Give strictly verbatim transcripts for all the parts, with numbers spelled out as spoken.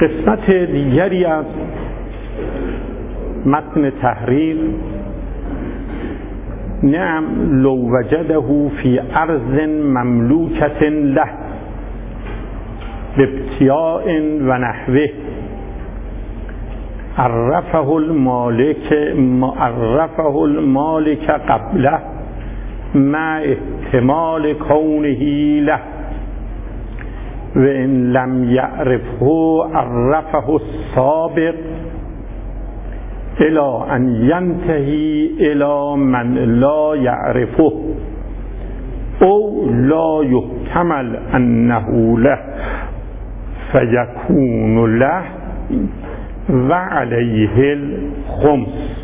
قسمت دیگری از متن تحریر نعم لو وجده فی ارض مملوکة له بابتیاء و نحوه عرفه المالک عرفه المالک قبله مع احتمال کونه له و ان لم یعرفه عرفه السابق الى ان ینتهی الى من لا یعرفه او لا یحتمل انه له فیکون له و علیه الخمس.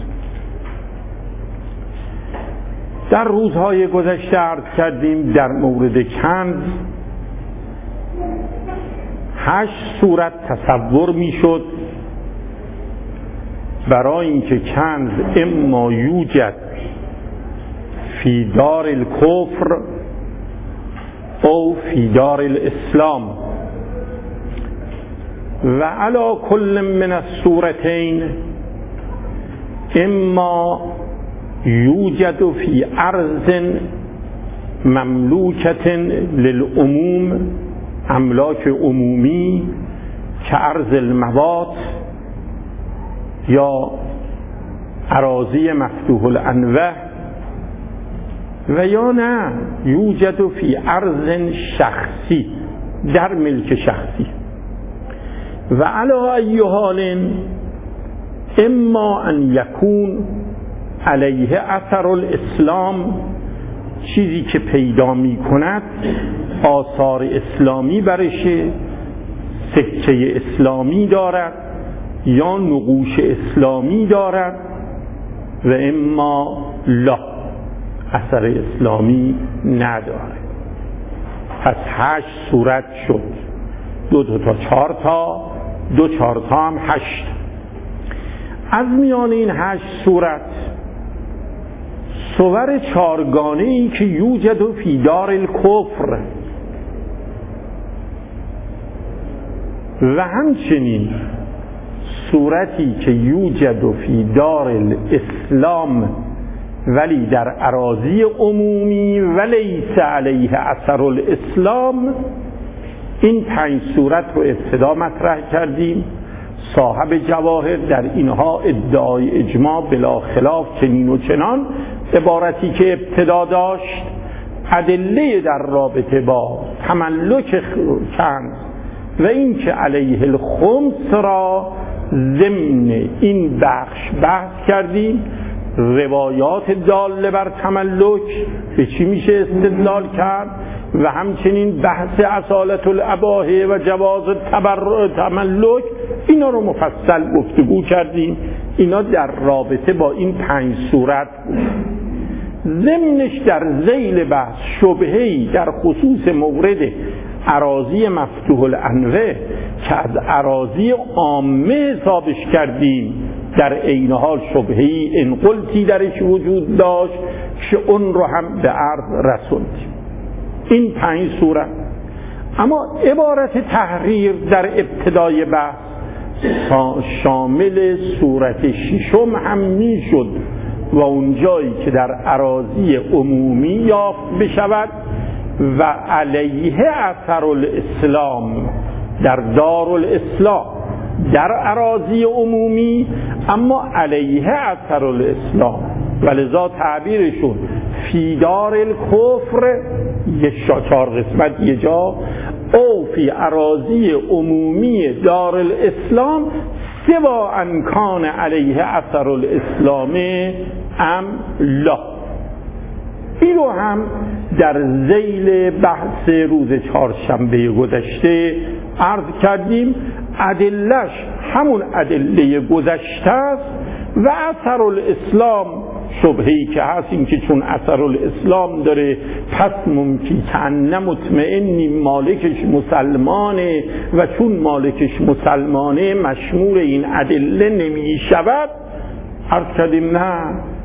در روزهای گذشته عرض کردیم در مورد کنز هشت صورت تصور می شد برای اینکه کنز اما یوجد فی دار الکفر او فی دار الاسلام و علی کل من الصورتین اما یوجد فی ارض مملوکة للعموم املاک عمومی که ارض الموات یا اراضی مفتوح الانوه و یا نه یوجد فی ارض شخصی در ملک شخصی و علی ای حال اما ان یکون علیه اثر الاسلام چیزی که پیدا می کند آثار اسلامی برشه سکه اسلامی دارد یا نقوش اسلامی دارد و اما لا اثر اسلامی نداره. پس هشت صورت شد، دو دو تا چهار تا، دو چهار تا هم هشت. از میان این هشت صورت صور چارگانه ای که یوجد فی دار الکفر و همچنین صورتی که یوجد فی دار الاسلام ولی در اراضی عمومی ولیس علیه اثر الاسلام، این پنج صورت رو ابتدا مطرح کردیم. صاحب جواهر در اینها ادعای اجماع بلا خلاف چنین و چنان، عبارتی که ابتدا داشت ادله در رابطه با تملک کنز و این که علیه الخمس را ضمن این بخش بحث کردیم. روایات داله بر تملک به چی میشه استدلال کرد و همچنین بحث اصالت الاباحه و جواز تبرع تملک، اینا رو مفصل گفتگو کردیم. اینا در رابطه با این پنج صورت بود. ضمنش در ذیل بحث شبهه‌ای در خصوص مورد اراضی مفتوح الانوه که از اراضی عامه حسابش کردیم، در عین حال شبهه‌ای انقلتی درش وجود داشت که اون رو هم به عرض رسوندیم. این پنج صورت. اما عبارت تحریر در ابتدای بحث شامل صورت ششم هم می شد و اونجایی که در اراضی عمومی یافت بشود و علیه اثر الاسلام در دار الاسلام در اراضی عمومی اما علیه اثر الاسلام، ولذا تعبیرشون فی دار الکفر یه چهار قسمت یه جا او فی اراضی عمومی دار الاسلام سوا انکان علیه اثر الاسلام ام لا. این رو هم در ذیل بحث روز چهارشنبه گذشته عرض کردیم. ادلش همون ادله گذشته است و اثر الاسلام شبهه‌ای که هست این که چون اثر الاسلام داره پس ممکن که مطمئنی مالکش مسلمانه و چون مالکش مسلمانه مشمول این ادله نمی شود. عرض کردیم نه،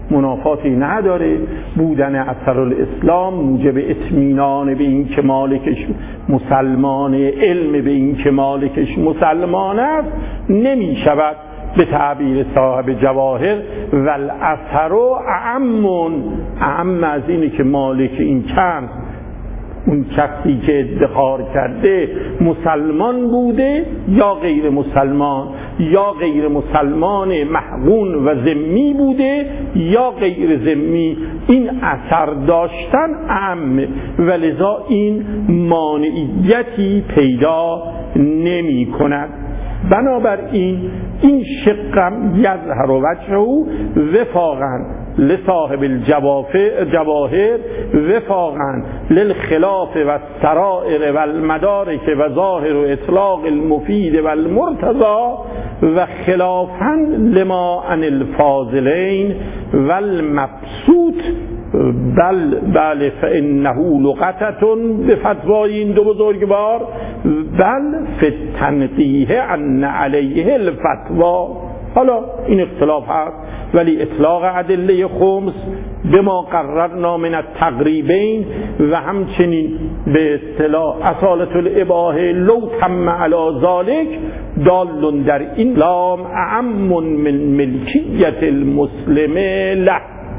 منافاتی نداره. بودن اثرالاسلام موجب اطمینان به این که مالکش مسلمان، علم به این که مالکش مسلمان است نمی شود. به تعبیر صاحب جواهر والاثر اعم اعم از اینه که مالک این چند اون کسی که ادخار کرده مسلمان بوده یا غیر مسلمان، یا غیر مسلمان محقون و ذمی بوده یا غیر ذمی، این اثر داشتن اعم و لذا این مانعیتی پیدا نمی کند. بنابراین این شقم یظهر وجهه وفاقا لصاحب الجواهر وفاقا للخلاف و السرائر و المدارک و ظاهر و اطلاق المفید و المرتضى و خلافا لما عن الفاضلین و المبسوط بل بل فانه لغتتون به فتوای این دو بزرگوار بل فی التنقیه ان علیه الفتوا. حالا این اختلاف هست ولی اطلاق ادله خمس به ما قررنا من التقریبین و همچنین به اصطلاح اصالت الاباحه لو تم علی ذالک دال در این لام اعم من ملکیت المسلم له.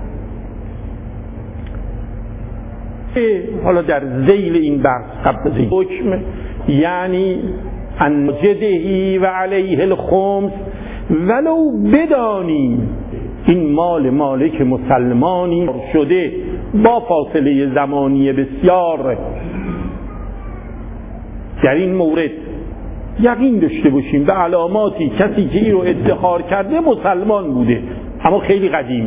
حالا در ذیل این بحث قبل از این حکم یعنی انجدهی و علیه الخمس ولو بدانیم این مال مالک مسلمانی شده با فاصله زمانی بسیار، در این مورد یقین داشته باشیم به علاماتی کسی که این رو ادخار کرده مسلمان بوده اما خیلی قدیم.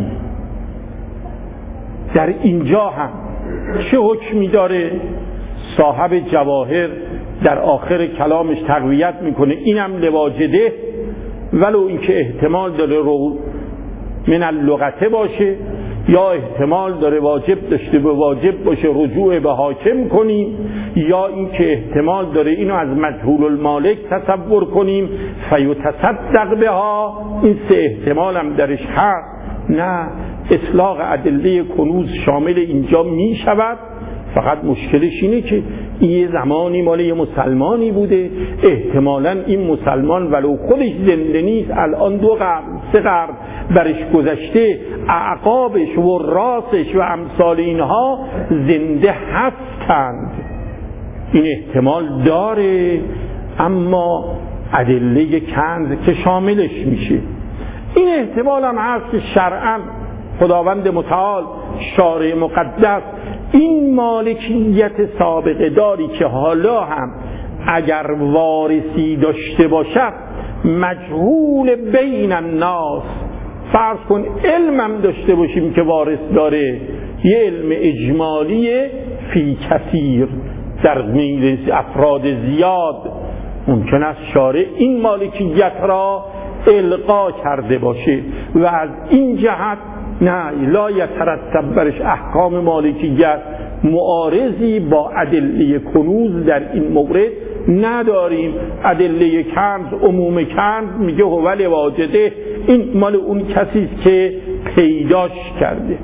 در اینجا هم چه حکمی داره؟ صاحب جواهر در آخر کلامش تقویت میکنه اینم لواجده ولو اینکه احتمال داره رو من اللغته باشه یا احتمال داره واجب داشته به واجب باشه رجوع به حاکم کنیم یا اینکه احتمال داره اینو از مجهول المالک تصور کنیم فیتصدق بها. این سه احتمال هم درش هست. نه، اطلاق ادله کنوز شامل اینجا می شود، فقط مشکلش اینه که این زمانی مال یه مسلمانی بوده، احتمالاً این مسلمان ولو خودش زنده نیست الان دو قرن سه قرن برش گذشته اعقابش و راسش و امثال اینها زنده هستند. این احتمال داره اما ادله کنز که شاملش میشه. این احتمال هم هست که شرعاً خداوند متعال شارع مقدس این مالکیت سابقه داری که حالا هم اگر وارثی داشته باشد مجهول بین الناس، فرض کن علمم داشته باشیم که وارث داره، یه علم اجمالی فی کثیر در میل افراد زیاد، ممکن است شارع این مالکیت را القا کرده باشه و از این جهت نه لا یترتب برش احکام مالکیت معارضی با ادله کنوز در این مورد نداریم. ادله کنز عموم کنز میگه هو واجده، این مال اون کسی که پیداش کرده.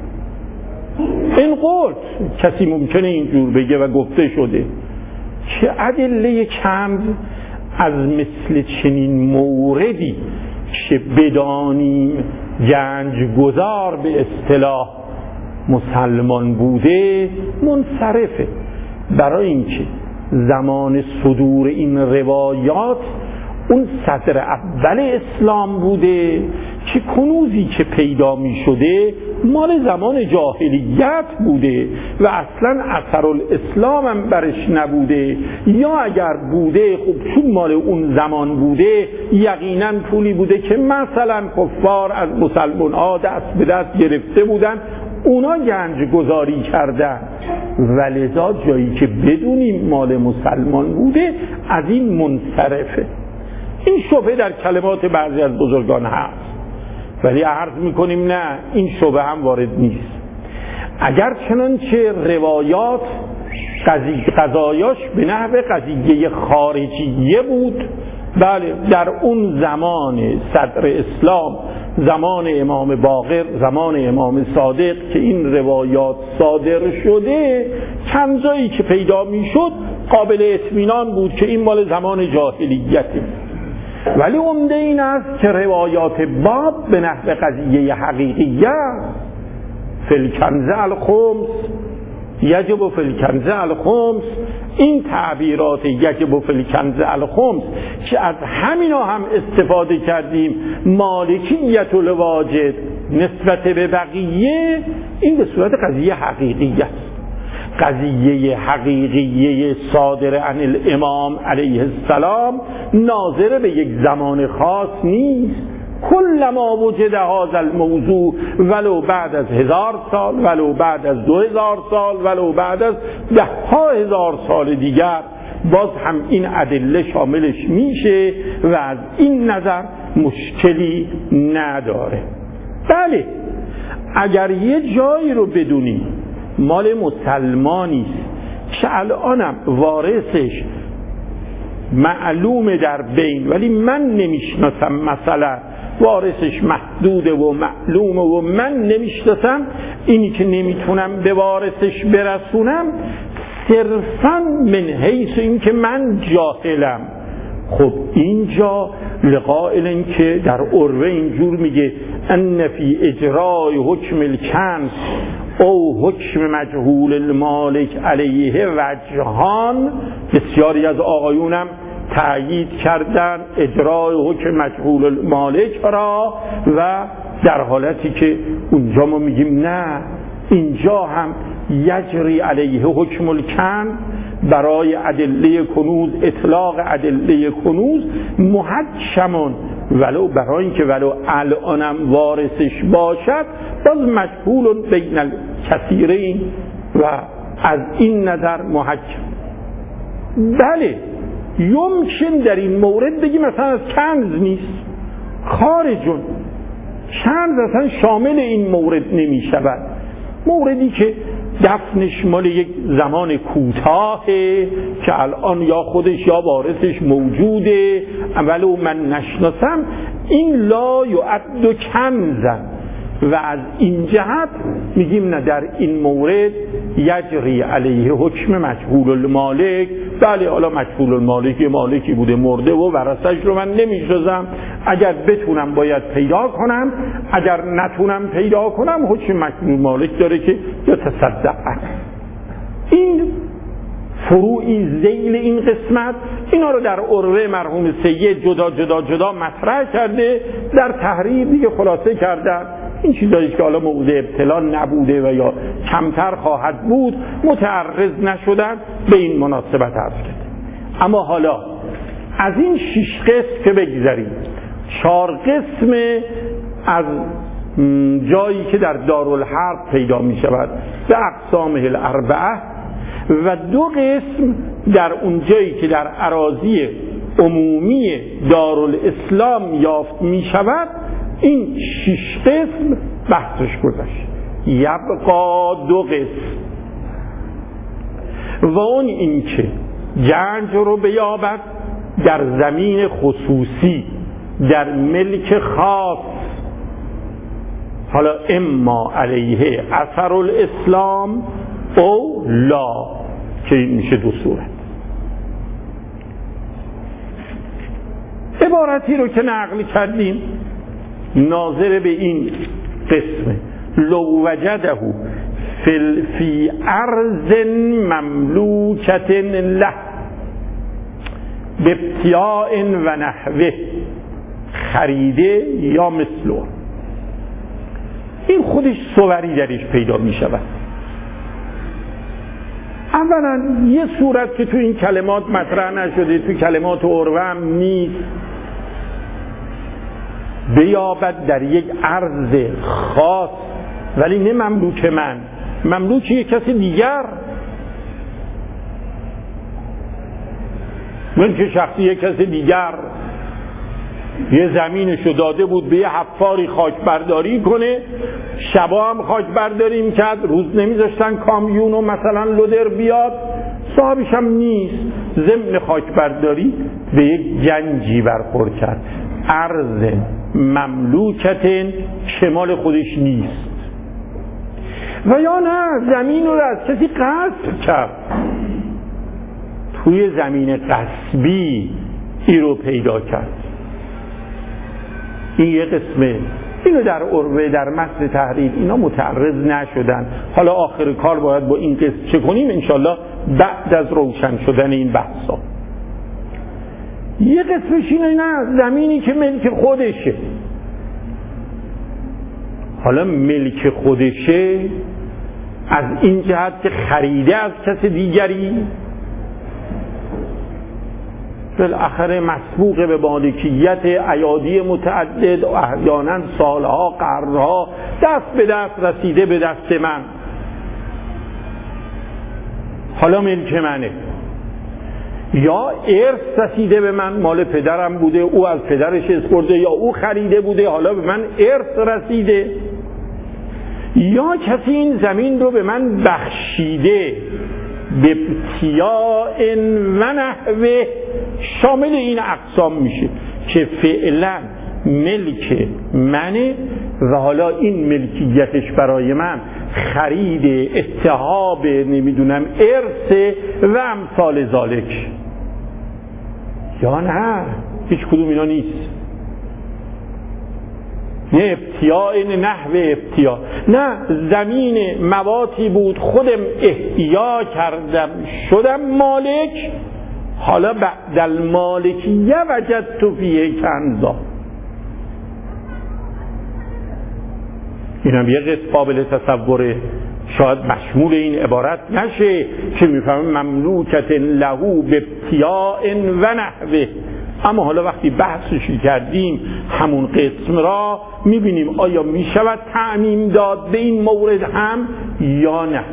این قول کسی ممکنه اینجور بگه و گفته شده که ادله کنز از مثل چنین موردی که بدانیم گنج گذار به اصطلاح مسلمان بوده منصرفه، برای اینکه زمان صدور این روایات اون صدر اول اسلام بوده که کنوزی که پیدا می شده مال زمان جاهلیت بوده و اصلا اثر الاسلام هم برش نبوده، یا اگر بوده خب چون مال اون زمان بوده یقینا پولی بوده که مثلا کفار از مسلمان ها دست به دست گرفته بودن، اونا گنج گذاری کردن، ولذا جایی که بدونیم مال مسلمان بوده از این منصرفه. این شبهه در کلمات بعضی از بزرگان هست ولی عرض میکنیم نه، این شبهه هم وارد نیست. اگر چنانچه روایات قضایاش به نحو قضیه خارجیه بود، بله در اون زمان صدر اسلام زمان امام باقر، زمان امام صادق که این روایات صادر شده، چند جایی که پیدا میشد قابل اطمینان بود که این مال زمان جاهلیته. ولی عمده این است که روایات باب به نحو قضیه حقیقیه فی الکنز الخمس یجب فی الکنز الخمس، این تعبیرات یجب فی الکنز الخمس که از همینا هم استفاده کردیم، مالکیت الواجد نسبت به بقیه، این به صورت قضیه حقیقیه است. قضیه حقیقیه صادر عن الامام علیه السلام ناظر به یک زمان خاص نیست. کلما وجد هذا الموضوع ولو بعد از هزار سال، ولو بعد از دو هزار سال، ولو بعد از ده ها هزار سال دیگر، باز هم این ادله شاملش میشه و از این نظر مشکلی نداره. بله، اگر یه جایی رو بدونیم مال مسلمانی است که الانم وارثش معلومه در بین ولی من نمیشناسم، مثلا وارثش محدوده و معلومه و من نمیشناسم، اینی که نمیتونم به وارثش برسونم صرفاً من حیث این که من جاهلم. خب اینجا لقائل این که در عروه اینجور میگه ان فی اجرای حکم الکنز او حکم مجهول المالک علیه وجهان، بسیاری از آقایونم تأیید کردن اجرای حکم مجهول المالک را، و در حالتی که اونجا ما میگیم نه، اینجا هم یجری علیه حکم الکن، برای ادله کنوز اطلاق ادله کنوز محکمون، ولو برای اینکه ولو الانم وارثش باشد باز مجهول بین الکثیرین و از این نظر محکم. بله، یمکن در این مورد بگی مثلا از کنز نیست، خارجون، کنز اصلا شامل این مورد نمی شود، موردی که دفنش مال یک زمان کوتاهه که الان یا خودش یا وارثش موجوده ولو من نشناسم، این لا یعد کنزن، و از این جهت میگیم نه، در این مورد یجری علیه حکم مجهول المالک. بله، حالا مجهول المالک یه مالکی بوده مرده و ورثش رو من نمیشناسم، اگر بتونم باید پیدا کنم، اگر نتونم پیدا کنم حکم مجهول المالک داره که یا تصدق. این فروعی ذیل این قسمت، اینا رو در عروه مرحوم سید جدا جدا جدا مطرح کرده، در تحریر دیگه خلاصه کردن. این چیزایی که حالا موضع ابتلا نبوده و یا کمتر خواهد بود متعرض نشدن، به این مناسبت عرض کرد. اما حالا از این شش قسم که بگذاریم، چهار قسم از جایی که در دارالحرب پیدا می شود به اقسامه الاربعه، و دو قسم در اون جایی که در اراضی عمومی دارالاسلام یافت می شود، این شش قسم بحثش گذشت. یبقا دو قسم، و اون این که گنج رو بیابد در زمین خصوصی، در ملک خاص، حالا اما علیه اثر الاسلام او لا، که این میشه دو صورت. عبارتی رو که نقل کردیم ناظر به این قسمه، لو وجده فی فی ارض مملوکت له بابتیاء و نحوه، خریده یا مثلو، این خودش صوری درش پیدا می شود. اولا یه صورت که تو این کلمات مطرح نشده، تو کلمات عروه هم نیست، بیابد در یک ارض خاص، ولی نه مملوک من، مملوک یک کسی دیگر، ملک شخصی یک کسی دیگر یه زمینشو داده بود به یه حفاری خاک برداری کنه، شبا هم خاک برداری میکرد، روز نمیذاشتن کامیون و مثلا لودر بیاد، صاحبش هم نیست، ضمن خاک برداری به یک گنجی برخورد کرد، ارض مملوکتن که مال خودش نیست. و یا نه زمین رو از کسی غصب کرد، توی زمین غصبی ای رو پیدا کرد. این یه قسمه. اینو در عروه در متن تحریر اینا متعرض نشدن. حالا آخر کار باید با این قسم چه کنیم انشالله بعد از روشن شدن این بحثا. یه قسمش اینه نه زمینی که ملک خودشه. حالا ملک خودشه از این جهت که خریده از کس دیگری، بالاخره مسبوق به مالکیت ایادی متعدد و احیانا سالها قرنها دست به دست رسیده به دست من، حالا ملک منه. یا ارث رسیده به من، مال پدرم بوده او از پدرش اسپرده، یا او خریده بوده حالا به من ارث رسیده، یا کسی این زمین رو به من بخشیده به ابتیاء و نحوه. شامل این اقسام میشه که فعلا ملک منه و حالا این ملکیتش برای من خرید اتهاب نمیدونم ارث و امثال ذالک. یا نه هیچ کدوم اینا نیست. نه ابتیاء نه نحو ابتیاء، نه زمین مواتی بود خودم احیا کردم شدم مالک، حالا بعد المالکیه وجدت فیه کنزا. اینم یه قسم قابل تصوره، شاید مشمول این عبارت نشه که میفهمم مملوکت لهو به ابتیاء و نحوه. اما حالا وقتی بحثش کردیم همون قسم را میبینیم آیا میشود تعمیم داد به این مورد هم یا نه.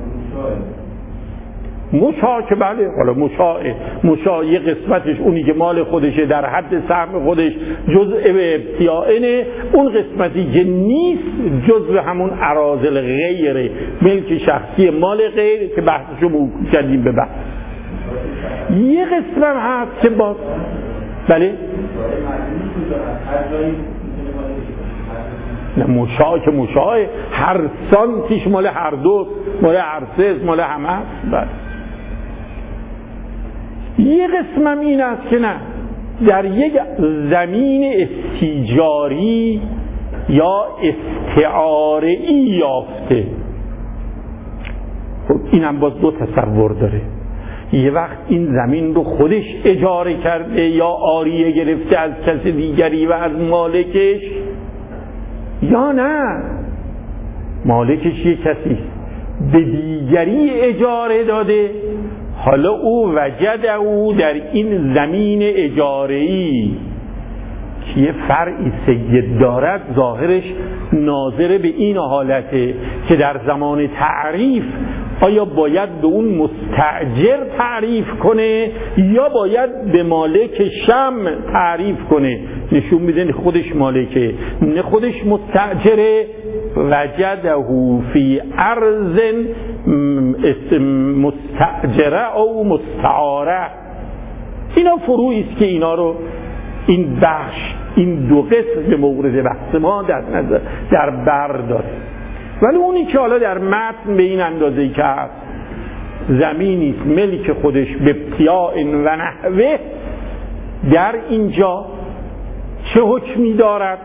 مشاع که بله، حالا مشاعه مشاع یه قسمتش اونی که مال خودشه در حد سهم خودش جزء به ابتیاءنه، اون قسمتی که نیست جزء همون اراذل غیر ملک شخصی مال غیر که بحثشو موکول کردیم به بحث. یه قسم هم هست که با بله نه مشاع که مشاع هر سانتیش مال هر دو، مال هر سه، مال همه هست. بله یه قسمم این است که نه در یک زمین استیجاری یا استعاره‌ای یافته. خب اینم باز دو تصور داره. یه وقت این زمین رو خودش اجاره کرده یا عاریه گرفته از کس دیگری و از مالکش، یا نه مالکش یه کسی به دیگری اجاره داده، حالا او وجد او در این زمین اجاره‌ای که یه فرعی سید دارد ظاهرش ناظر به این حالته که در زمان تعریف آیا باید به اون مستأجر تعریف کنه یا باید به مالک شم تعریف کنه. نشون میده خودش مالکه نه خودش مستأجره. وجده فی ارض مستأجره او مستعاره. اینا فروعی است که اینا رو این بخش این دو قسم مورد بحث ما در نظر در بر داره. ولی اونی که حالا در متن به این اندازه‌ای که هست زمینی ملک خودش به ابتیاء و نحوه، در اینجا چه حکمی دارد؟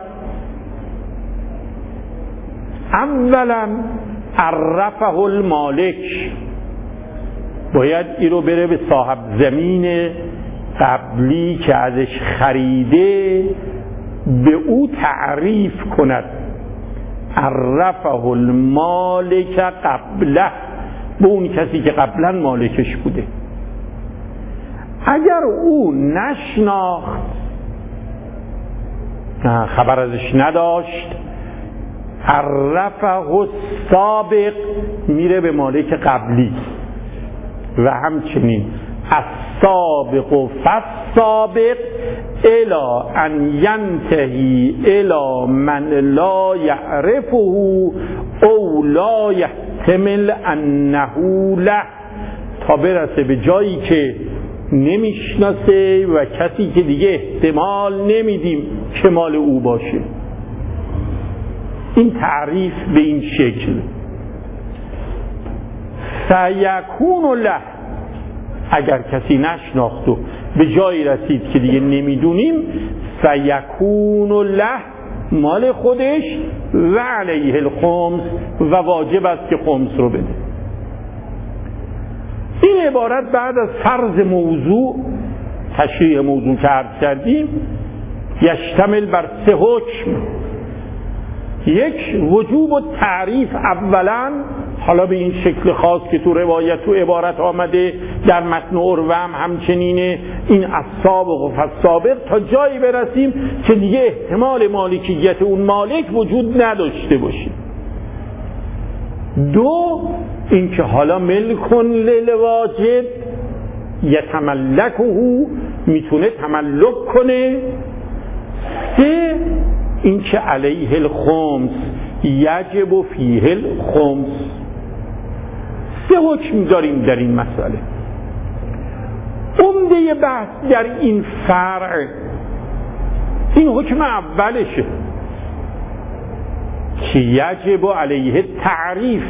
اولا عرفه المالک، باید این رو بره به صاحب زمین قبلی که ازش خریده به او تعریف کند. عرفه المالک قبله، به اون کسی که قبلا مالکش بوده. اگر او نشناخت، خبر ازش نداشت، عرفه السابق، میره به مالک قبلی. و همچنین السابق و فالسابق الی ان ینتهی الی من لا یعرفه او لا یحتمل انه له، تا برسه به جایی که نمیشناسه و کسی که دیگه احتمال نمیدیم که مال او باشه. این تعریف به این شکل سیکون له، اگر کسی نشناخت و به جایی رسید که دیگه نمیدونیم، سیکون له مال خودش و علیه الخمس و واجب است که خمس رو بده. این عبارت بعد از فرض موضوع، تشریح موضوع که عرض کردیم، یشتمل بر سه حکم. یک، وجوب و تعریف اولا، حالا به این شکل خاص که تو روایت و عبارت آمده، در متن عروه هم همچنینه، این السابق و فالسابق، تا جایی برسیم که دیگه احتمال مالکیت اون مالک وجود نداشته باشه. دو، این که حالا ملکن للواجب یتملکه، میتونه تملک کنه. سه، این که علیه الخمس یجب فیه الخمس. سه حکم داریم در این مسئله. عمده بحث در این فرع این حکم اولشه که یجب علیه تعریف.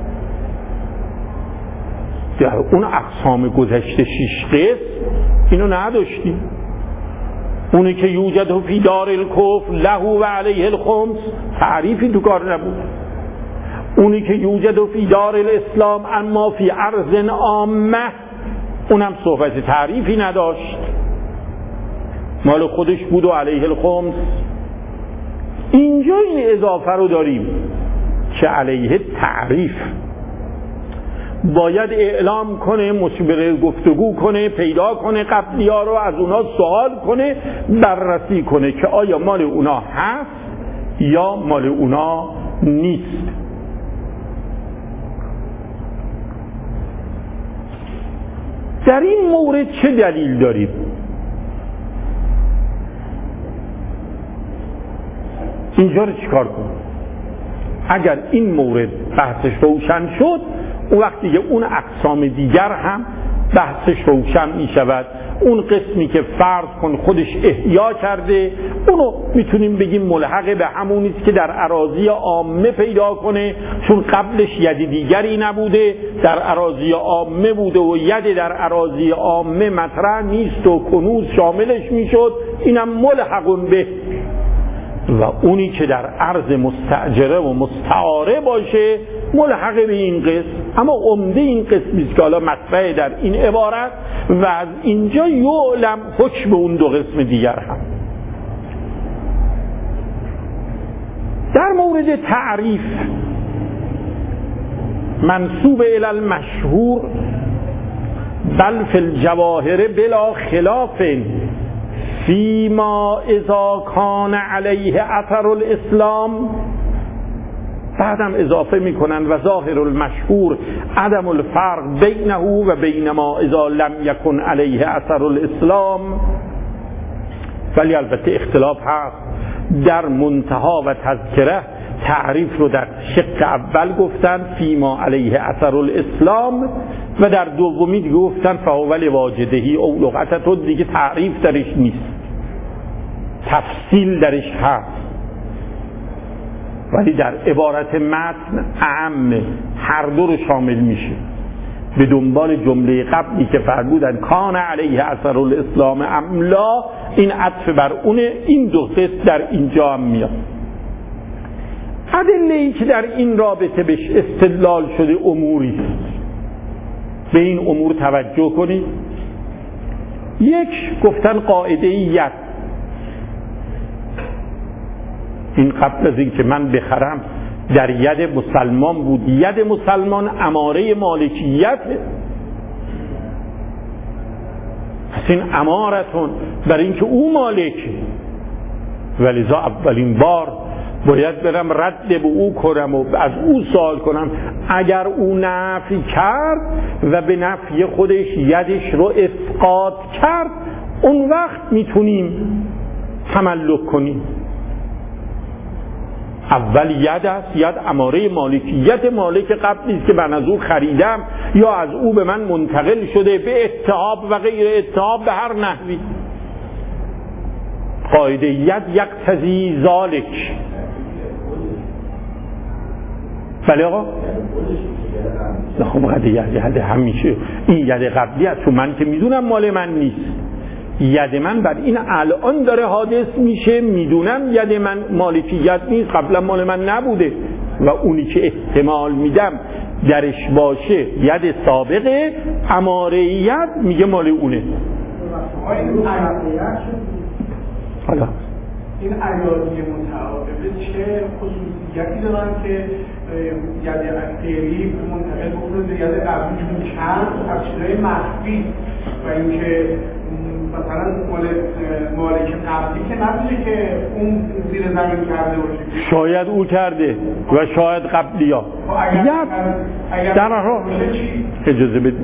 در اون اقسام گذشته شش قسم اینو نداشتیم. اونی که یوجد فی دار الکفر له و علیه الخمس، تعریفی تو کار نبود. اونی که یوجد فی دار الاسلام اما فی ارض عامه، اونم صحبت تعریفی نداشت، مال خودش بود و علیه الخمس. اینجا این اضافه رو داریم که علیه تعریف باید اعلام کنه، مشبره گفتگو کنه، پیدا کنه قبلی ها رو، از اونا سوال کنه، بررسی کنه که آیا مال اونا هست یا مال اونا نیست. در این مورد چه دلیل داریم؟ اینجا رو چیکار کنیم؟ اگر این مورد بحثش روشن شد، اون وقت دیگه اون اقسام دیگر هم بحثش روشن می شود. اون قسمی که فرض کن خودش احیا کرده، اونو میتونیم بگیم ملحق به همونیست که در اراضی عامه پیدا کنه، چون قبلش ید دیگری نبوده، در اراضی عامه بوده و ید در اراضی عامه مطرح نیست و کنوز شاملش میشد، اینم ملحقون به. و اونی که در ارض مستأجره و مستعاره باشه ملحق به این قسم. اما عمده این قسمی که حالا مطبع در این عبارت و از اینجا یعلم حکم اون دو قسم دیگر هم. در مورد تعریف منسوب الی المشهور بل فی الجواهر بلا خلاف فیما اذا کان علیه اثر الاسلام، بعدم اضافه میکنن و ظاهر المشهور عدم الفرق بینه و بین ما اذا لم یکن علیه اثر الاسلام. ولی البته اختلاف هست. در منتها و تذکره تعریف رو در شق اول گفتن فیما علیه اثر الاسلام و در دومی دیگه گفتن فاول واجدهی او لغتتو، دیگه تعریف درش نیست، تفصیل درش هست. ولی در عبارت متن اعم، هر دو رو شامل میشه. به دنبال جمله قبلی که فرمودن کان علیه اثر الاسلام املا، این عطف بر اونه، این دو قسم در اینجا هم میاد. ادله‌ای که در این رابطه بهش استدلال شده اموری، به این امور توجه کنید. یک، گفتن قاعده ید، این قبل از این که من بخرم در ید مسلمان بود، ید مسلمان اماره مالکیت، پس این امارتون برای اینکه او مالک، ولذا اولین بار باید برم رد به او کنم و از او سوال کنم. اگر او نفی کرد و به نفی خودش یدش رو اسقاط کرد، اون وقت میتونیم تملک کنیم. اول ید است، ید اماره مالکیت مالک قبلی است که من از او خریدم یا از او به من منتقل شده به اتهاب و غیر اتهاب به هر نحوی. قاعده ید یقتضی ذالک. بله آقا؟ نه خب قاعده ید ید همیشه این ید قبلی است، چون من که میدونم مال من نیست. ید من بر این الان داره حادث میشه، میدونم ید من مالکیت نیست، قبلا مال من نبوده و اونی که احتمال میدم درش باشه ید سابقه، اماره ید میگه مال اونه. حالا این ایادی متعاقبه چه خصوصیتی دارن که ید اخیری منتقل بکنه به ید قبلی، چون چند تفسیرهای مخفی و اینکه مثلا مال مالک قبلی که نمیشه که اون زیر زمین کرده باشه، شاید او کرده و شاید قبلی ها ید در راه اجازه بدیم.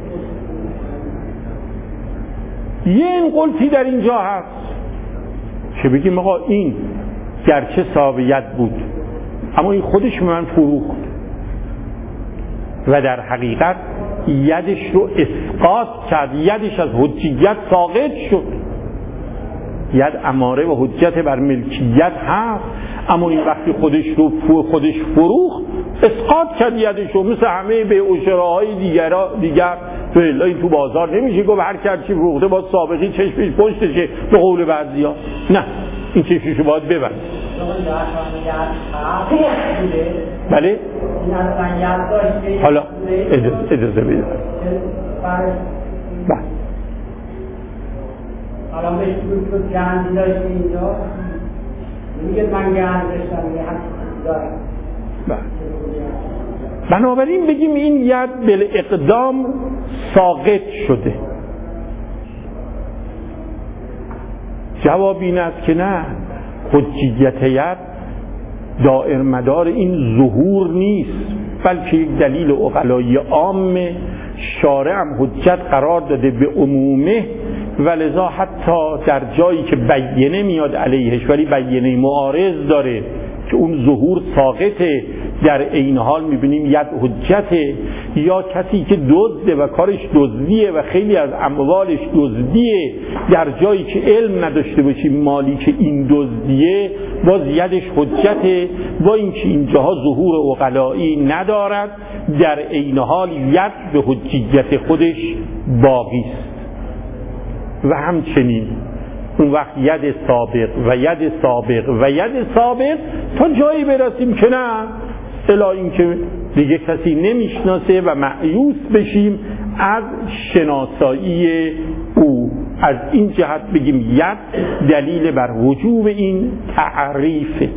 یه این قلتی در اینجا هست که بگیم آقا این گرچه صاحب ید بود اما این خودش به من فروخت و در حقیقت یدش رو اسقاط کرد، یدش از حجیت ساقط شد. ید اماره و حجت بر ملکیت هست، اما این وقتی خودش رو خودش فروخت اسقاط کرد یدش رو، مثل همه به اشراهای دیگر دیگر تو الا تو بازار نمیشه گفت هر کی چی فروخته با سابقی چشمش پشتشه به قول بعضیا. نه، این چشمشو باید ببند. بله حالا اجازه بدید. بله حالا بهش بود گندی داشت اینجا میگه من گند داشتم دارم. بنابراین بگیم این ید بالاقدام ساقط شده. جواب این است که نه، حجیت ید دائر مدار این ظهور نیست، بلکه یک دلیل عقلایی عام شارع هم حجت قرار داده به عمومه، ولذا حتی در جایی که بیینه میاد علیهش ولی بیینه معارض داره که اون ظهور ساقطه، در این حال میبینیم ید حجته. یا کسی که دزده و کارش دزدیه و خیلی از اموالش دزدیه، در جایی که علم نداشته باشیم مالی که این دزدیه، باز یدش حجته، با اینکه اینجاها ظهور عقلایی ندارد، در این حال ید به حجیت خودش باقی است. و همچنین اون وقت ید سابق و ید سابق و ید سابق تا جایی برسیم که نه، الا اینکه دیگه کسی نمیشناسه و مایوس بشیم از شناسایی او. از این جهت بگیم ید دلیل بر وجوب این تعریفه.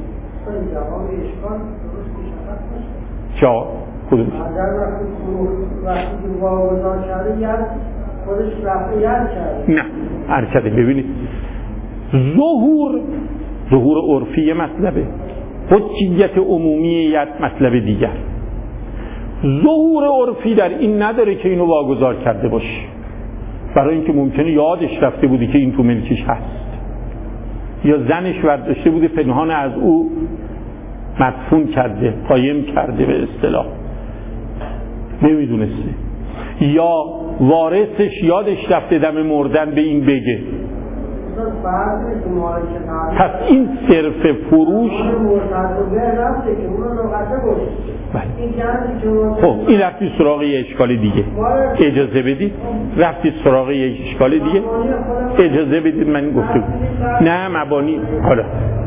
چا؟ کدوم؟ اگر وقتی واگذار کرده ید خودش رفع ید کرده. نه ارکده. ببینید ظهور ظهور عرفی مطلبه، حجیت عمومی ید مطلب دیگر. ظهور عرفی در این نداره که اینو واگذار کرده باشه، برای اینکه ممکنه یادش رفته بوده که این تو ملکش هست، یا زنش برداشته بوده پنهان از او مدفون کرده، قایم کرده به اصطلاح، نمیدونسته، یا وارثش یادش رفته دم مردن به این بگه. پس این صرف فروش خب این رفتی سراغ یه اشکال دیگه. اجازه بدید رفتی سراغ یه اشکال دیگه. اجازه بدید من گفته بود نه مبانی. حالا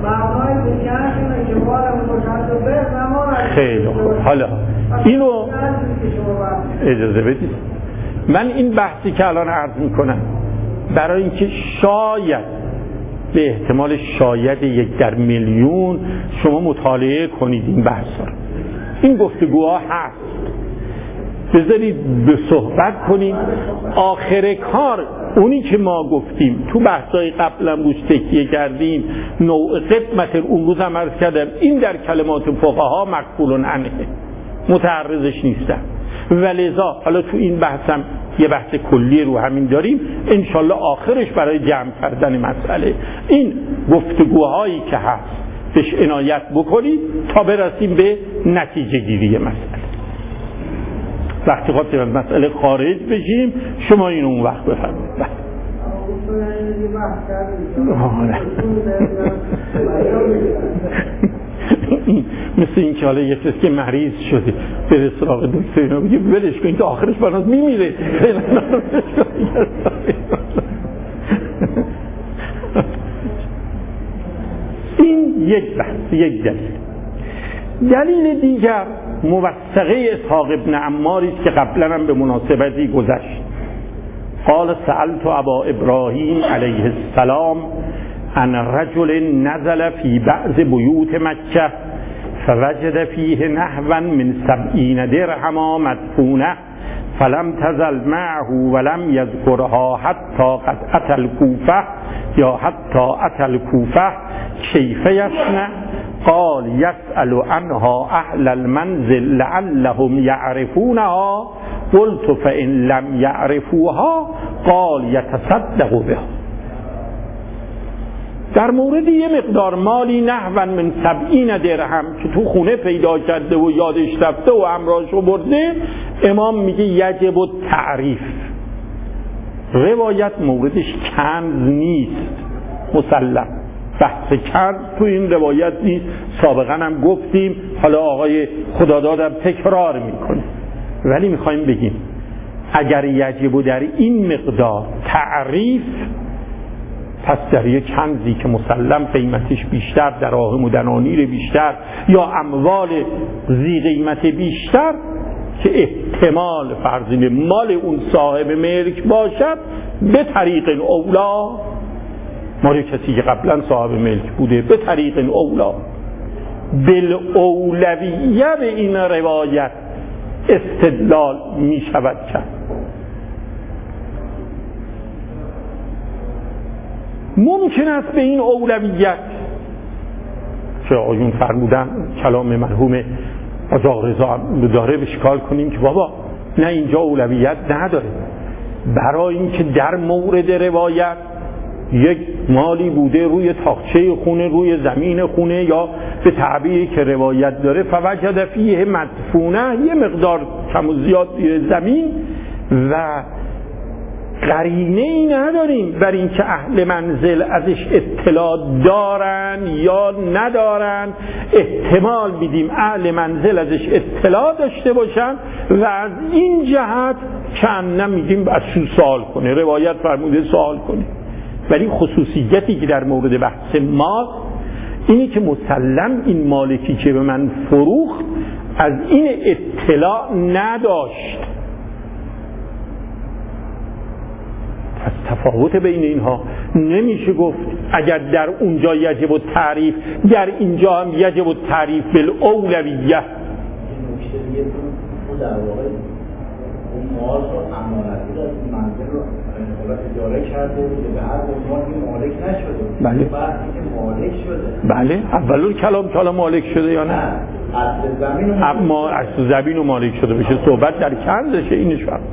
خیلی خوب. حالا اینو اجازه بدید من این بحثی که الان عرض میکنم برای اینکه شاید به احتمال شاید یک در میلیون شما مطالعه کنید این بحث ها، این گفتگوها هست، بذارید به صحبت کنیم. آخر کار اونی که ما گفتیم تو بحثای قبلا روش تکیه کردیم، نوع قسمت اون روز هم عرض کردم این در کلمات فقها مقبول عنه، متعرضش نیستم. ولذا حالا تو این بحثم یه بحث کلی رو همین داریم، انشالله آخرش برای جمع کردن مسئله این گفتگوهایی که هست بهش عنایت بکنید تا برسیم به نتیجه گیری مسئله. وقتی خواستیم از مسئله خارج بشیم شما اینو اون وقت بفرمایید. مثل این که حالا یک کسی که مریض شده بره سراغ دکتر اینا بگه ولش کن تا آخرش برات میمیره. این یک بحث، یک دلیل. دلیل دیگر موثقه اسحاق ابن عماری است که قبلا هم به مناسبتی گذشت. قال سألت ابا ابراهیم علیه السلام عن رجل نزل في بعض بیوت مکه فوجد فيه نحوا من سبعین درهما مدفونه فلم تزل معه ولم يذكرها حتى قد اتى الكوفه یا حتی اتى الكوفه کیف یصنع؟ قال يسأل عنها اهل المنزل لعلهم يعرفونها قلت فإن لم يعرفوها قال يتصدق بها. در مورد یه مقدار مالی نحو من سبعین درهم که تو خونه پیدا کرده و یادش رفته و امراضشو برده، امام میگه یجب التعریف. روایت موردش کنز نیست، مسلم بحث کنز تو این روایت نیست. سابقا هم گفتیم، حالا آقای خدادادم تکرار میکنه، ولی میخوایم بگیم اگر یجب در این مقدار تعریف، پس در یک کنزی که مسلم قیمتش بیشتر، دراهم و دنانیر بیشتر یا اموال ذی قیمت بیشتر که احتمال فرضی مال اون صاحب ملک باشد، به طریق اولا، مال کسی که قبلا صاحب ملک بوده، به طریق اولا بالاولویه به این روایت استدلال می شود کرد. ممکن است به این اولویت که آیون فرمودن کلام مرحوم آقا رضا داره بشکال کنیم که بابا نه، اینجا اولویت نداره، برای اینکه در مورد روایت یک مالی بوده روی تاقچه خونه، روی زمین خونه، یا به تعبیری که روایت داره فوجد فیه مدفونه، یه مقدار کم و زیاد زمین، و قرینه ای نداریم بر این که اهل منزل ازش اطلاع دارن یا ندارن. احتمال میدیم اهل منزل ازش اطلاع داشته باشن و از این جهت چند میدیم از شو سوال کنه، روایت فرموده سوال کنه. ولی خصوصیتی که در مورد بحث مال اینی که مسلم این مالکی که به من فروخت از این اطلاع نداشت. پس تفاوت بین اینها نمیشه گفت اگر در اونجا یجب التعریف، در اینجا هم یجب التعریف بالاولویه. در واقع اون مال رو امانتی از منزل رو اجاره کرده و به هر عنوان مالک نشده. بله. بعد که مالک شده. بله. اولون کلام کالا مالک شده یا نه؟ اصل زمین و اما اصل زمین و مالک شده بشه، صحبت در کنزشه. اینش فرق.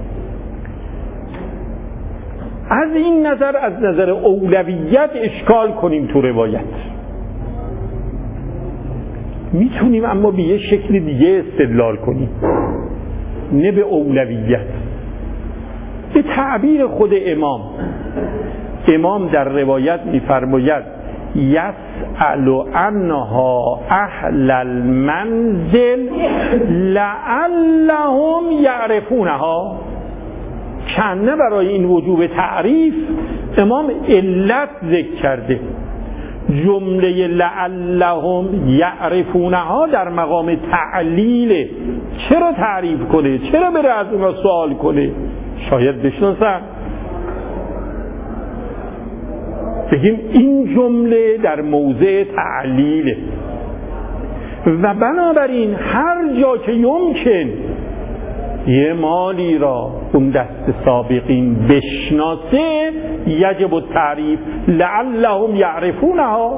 از این نظر، از نظر اولویت اشکال کنیم تو روایت میتونیم، اما به یه شکل دیگه استدلال کنیم، نه به اولویت. به تعبیر خود امام، امام در روایت میفرماید یسأل عنها اهل المنزل لعلهم یعرفونها. کنه برای این وجوب تعریف امام علت ذکر کرده. جمله لعلهم یعرفونها در مقام تعلیل. چرا تعریف کنه؟ چرا بره از اونها سوال کنه؟ شاید بشناسن. بگیم این جمله در موضع تعلیله و بنابراین هر جا که یمکن یه مالی را اون دست سابقین بشناسه یجب التعریف لعلهم یعرفونها.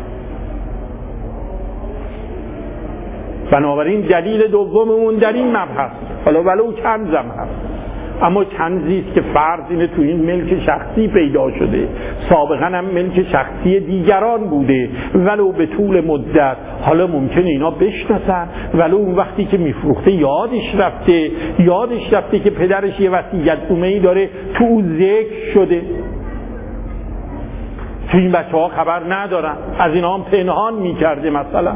بنابراین دلیل دوممون در این مبحث، حالا ولو کنزم هست، اما کنزی است که فرض اینه تو این ملک شخصی پیدا شده، سابقا هم ملک شخصی دیگران بوده، ولو به طول مدت. حالا ممکنه اینا بشناسن، ولو اون وقتی که میفروخته یادش رفته یادش رفته که پدرش یه وصیت نامه‌ای داره تو او ذکر شده. تو این بچه ها خبر ندارن، از اینا هم پنهان میکرده مثلا.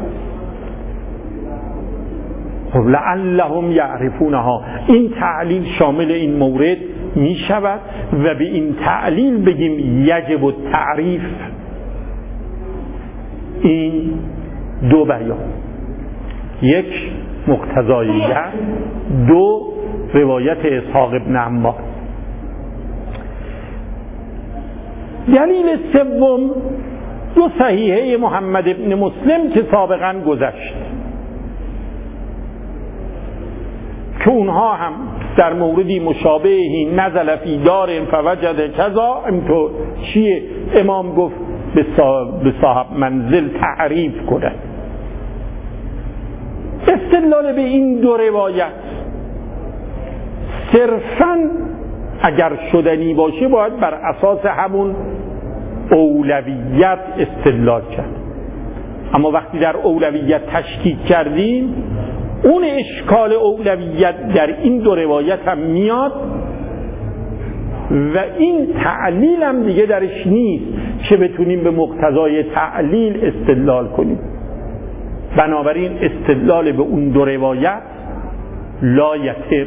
خب لعلهم یعرفونها، این تعلیل شامل این مورد می شود و به این تعلیل بگیم یجب التعریف. این دو بیان، یک مقتضاییت، دو روایت اسحاق ابن عمار. دلیل سوم دو صحیحه محمد ابن مسلم که سابقا گذشت که اونها هم در موردی مشابهی نزل فی دار فوجد کذا، اینطور چیه امام گفت به صاحب منزل تعریف کنه. استدلال به این دو روایت صرفاً اگر شدنی باشه باید بر اساس همون اولویت استدلال کرد، اما وقتی در اولویت تشکیک کردیم اون اشکال اولویت در این دو روایت هم میاد و این تعلیل هم دیگه درش نیست که بتونیم به مقتضای تعلیل استدلال کنیم. بنابراین استدلال به اون دو روایت لا یتم.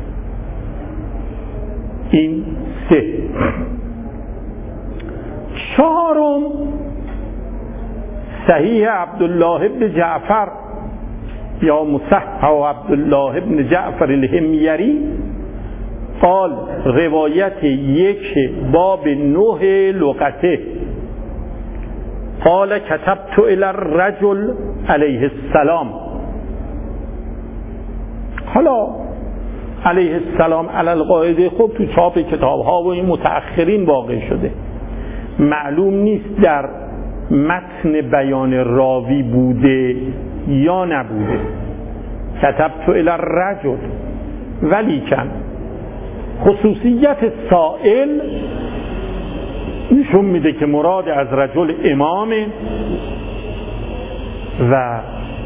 این سه. چهارم صحیح عبدالله بن جعفر یا مصحح عبدالله بن جعفر الحمیری قال روایت یک باب نه لغته قال كتبت الى الرجل علیه السلام. حالا علیه السلام علی القاعده خب تو چاپ کتاب ها و این متأخرین واقع شده، معلوم نیست در متن بیان راوی بوده یا نبوده. كتبت الى الرجل، ولیکن خصوصیت سائل نشون میده که مراد از رجل امامه و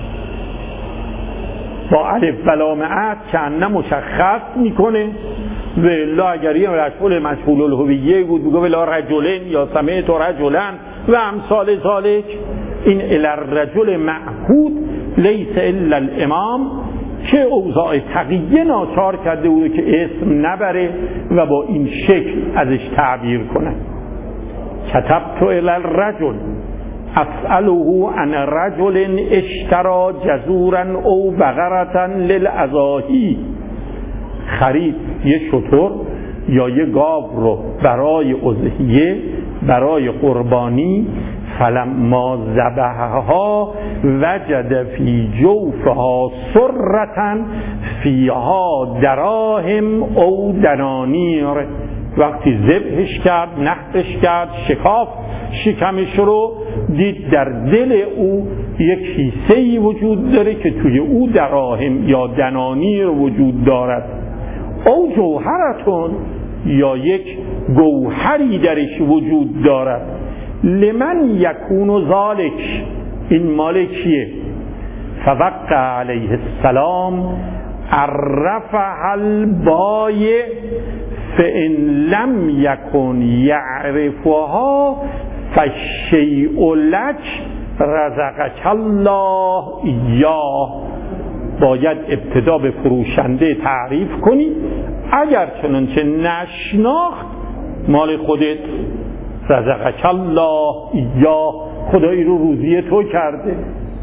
با الف و لام عطف کنه مشخص میکنه. و الا اگر یه رجل مجهول الهویه بود میگه ولا رجلین یا سمعت رجلن و امثال ذالک. این الی الرجل معهود لیس الا الامام که اوضاع تقیه ناچار کرده بوده که اسم نبره و با این شکل ازش تعبیر کنه. كتبت الى الرجل اسأله عن رجل اشترى جزورا او بقرة للأضاحی، خرید یه شتر یا یه گاو رو برای اضحیه، برای قربانی. فلما ذبحها وجد فی جوفها سرة فیها دراهم او دنانیر. وقتی ذبحش کرد، نحتش کرد، شکافت شکمش رو، دید در دل او یک کیسه‌ای وجود داره که توی او دراهم یا دنانیر وجود دارد. او جوهرتون، یا یک گوهری درش وجود دارد. لمن یکون ذالک، این مال کیه؟ فوقع علیه السلام عرفها البایع فإن لم یکن یعرفها فالشیء لک رزقک الله ایاه. باید ابتدا به فروشنده تعریف کنی، اگر چنانچه نشناخت مال خودت، رزقک الله ایاه، خدایی رو روزی تو کرده.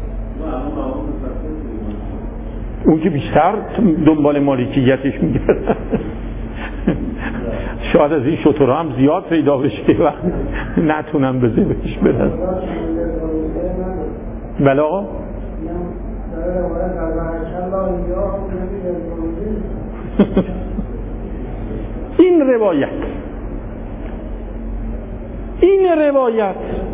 اون که بیشتر دنبال مالکیتش میگرد. شاید از این شترها هم زیاد پیدا بشه و نتونن به ذبحش برن. بله آقا این روایت این روایت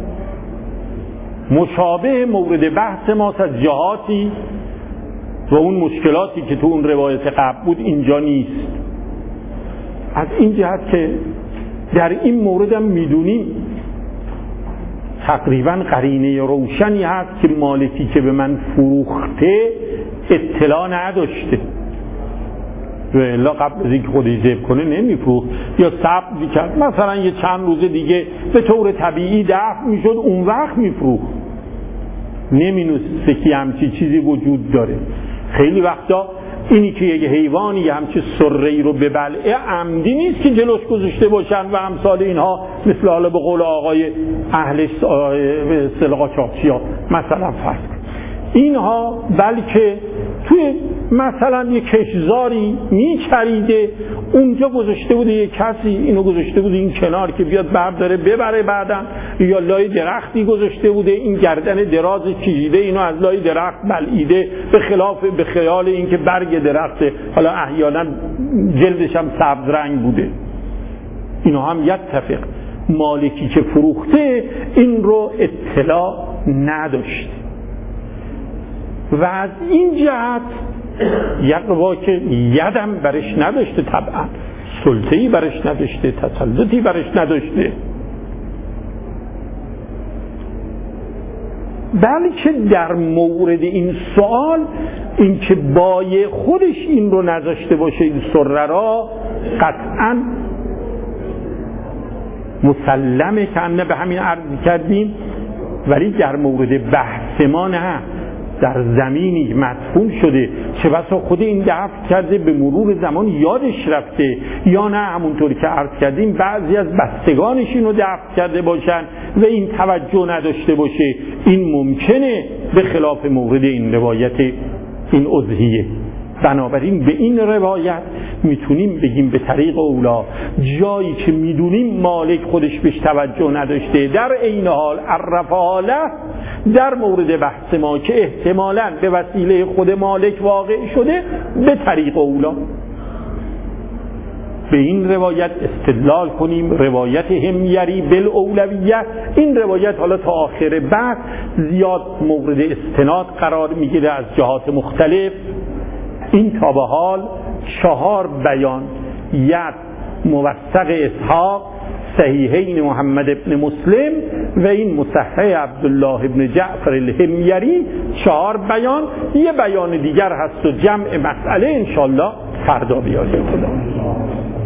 مشابه مورد بحث ما از جهاتی و اون مشکلاتی که تو اون روایت قبل بود اینجا نیست. از این جهت که در این مورد هم میدونیم تقریبا قرینه روشنی هست که مالکی که به من فروخته اطلاع نداشته. و الا قبل از اینکه خودش ذبح کنه نمیفروخت یا ثبت میکرد، مثلا یه چند روز دیگه به طور طبیعی دفع میشد، اون وقت میفروخت. نمینوسته که همچی چیزی وجود داره. خیلی وقتا اینی که یک حیوانی همچی سره‌ای رو به بلعه عمدی نیست که جلوش گذاشته باشن و امثال اینها، مثل حالا به قول آقای اهل اصطلاح قاچاقچی‌ها مثلا فرض اینها، بلکه توی مثلا یک کشزاری میچریده، اونجا گذاشته بوده یک کسی اینو گذاشته بوده این کنار که بیاد برداره ببره بعداً، یا لای درختی گذاشته بوده، این گردن دراز چیزیده اینو از لای درخت بلعیده، به خلاف به خیال اینکه برگ درخت حالا احیانا جلدش هم سبز رنگ بوده. اینو هم یتفق مالکی که فروخته این رو اطلاع نداشت و از این جهت یقوا که یدم برش نداشته، طبعا سلطه‌ای برش نداشته، تسلطی برش نداشته، بلکه در مورد این سوال این که بای خودش این رو نذاشته باشه، این سره را قطعا مسلمه که همه به همین عرض کردیم، ولی در مورد بحث ما نه. در زمینی مدفون شده، چه بسا خود این دفن کرده به مرور زمان یادش رفته، یا نه همونطوری که عرض کردیم بعضی از بستگانش اینو دفن کرده باشن و این توجه نداشته باشه. این ممکنه به خلاف مورد این روایت این اضحیه. بنابراین به این روایت میتونیم بگیم به طریق اولا جایی که میدونیم مالک خودش بهش توجه نداشته، در عین حال عرفاله در مورد بحث ما که احتمالاً به وسیله خود مالک واقع شده، به طریق اولا به این روایت استدلال کنیم. روایت همیری بالاولویه، این روایت حالا تا آخر بعد زیاد مورد استناد قرار میگیره از جهات مختلف. این تا به حال چهار بیان، ید موثق اسحاق، صحیحین محمد ابن مسلم و این مصحح عبدالله ابن جعفر الهمیری، چهار بیان. یه بیان دیگر هست و جمع مسئله انشالله فردا بیاریم. خدا